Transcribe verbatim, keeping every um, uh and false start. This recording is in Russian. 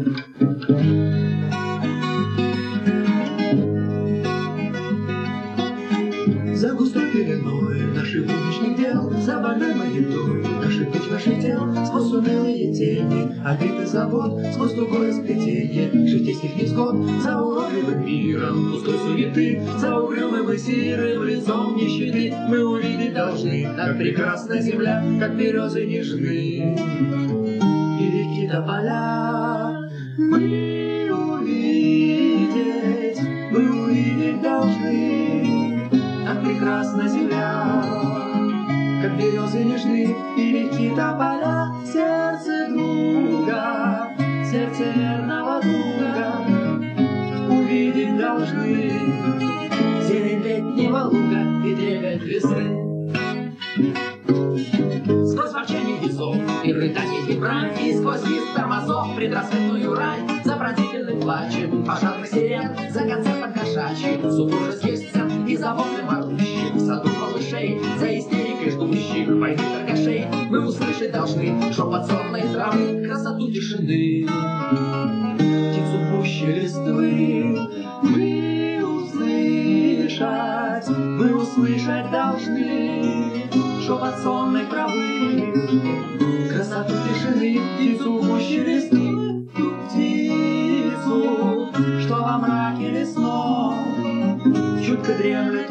За густой пеленой наших будничных дел, за больной маякой наших душ, наших тел, сквозь унылые тени обиты забот, сквозь тугое сплетение житейских невзгод, за уродливым миром пустой суеты, за угрюмым и серым лицом нищеты мы увидеть должны, как прекрасна земля, как березы нежны и реки до поля. Мы увидеть, мы увидеть должны, как прекрасна земля, как березы нежны и реки тополя. Сердце друга, сердце верного друга увидеть должны, зелень летнего луга и трепет весны. Сквозь ворчание весов и рыдание Днепра, и сквозь свист тормозов предрассветную рань, за пронзительным плачем пожарных сирен, за концертом кошачьим супружеских сцен и за воплем орущих в саду малышей, за истерикой ждущих войны торгашей мы услышать должны шепот сонной травы, красоту тишины, птицу пуще листвы. Мы услышать, мы услышать должны шепот сонной травы, красоту тишины, птицу пуще листвы, ту птицу, что во мраке лесном чутко дремлет